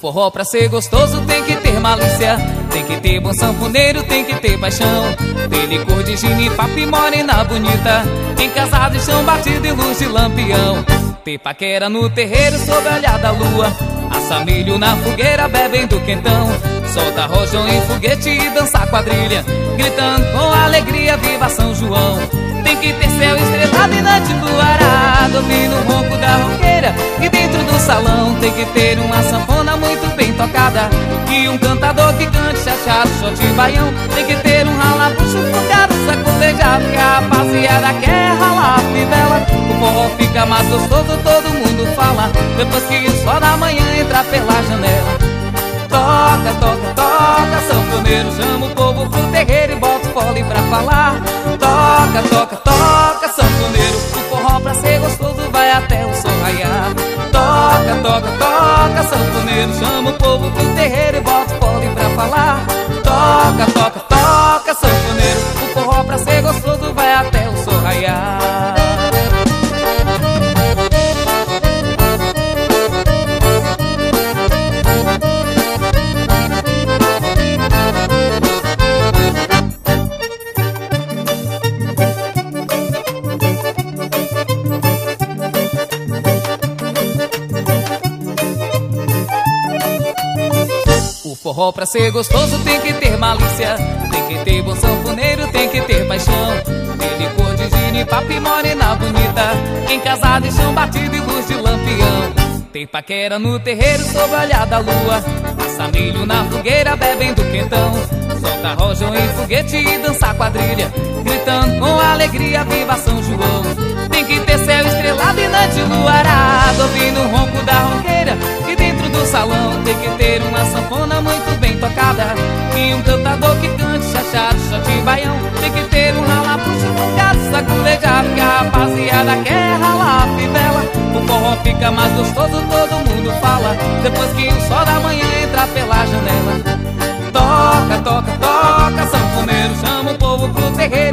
forró pra ser gostoso tem que ter malícia, tem que ter bom sanfoneiro, tem que ter paixão. Tem licor de ginipapo e morena bonita, em casado e chão batido e luz de lampião. Tem paquera no terreiro sob o olhar da lua, assa milho na fogueira bebendo quentão. Solta rojão em foguete e dança quadrilha, gritando com alegria viva São João. Tem que ter céu estrelado e noite luarada, ouvindo o ronco da roqueira. E dentro do salão tem que ter uma sanfona muito bem tocada, e um cantador que cante chachado, shot e baião. Tem que ter um ralapuxo focado, sacolejado, que a rapaziada quer ralar a fivela. O forró fica mais gostoso, todo mundo fala, depois que o sol da manhã entra pela janela. Toca, toca, toca, sanfoneiro, chama o povo pro terreiro e bota o fole pra falar. Toca, toca, toca, sanfoneiro, o forró pra ser gostoso vai até o sol raiar. Toca, toca, toca, sanfoneiro, chama o povo pro terreiro e bota o fole pra falar. Toca, toca, toca, sanfoneiro, o forró pra ser gostoso vai até o sol raiar. O forró pra ser gostoso tem que ter malícia, tem que ter bom sanfoneiro, tem que ter paixão. Tem licor de ginipapo e morena bonita, em casado e chão batido e luz de lampião. Tem paquera no terreiro sob o olhar da lua, assa milho na fogueira bebendo quentão. Solta rojão em foguete e dança quadrilha, gritando com alegria viva São João. Tem que ter céu estrelado e noite luarada, ouvindo o ronco da ronqueira. E dentro do salão tem que ter uma sanfona muito bem tocada, e um cantador que cante chachado, shot e baião. Tem que ter um ralapuxo focado, sacolejado, que a rapaziada quer ralar a fivela. O forró fica mais gostoso, todo mundo fala, depois que o sol da manhã entra pela janela. Toca, toca, toca, sanfoneiro, chama o povo pro terreiro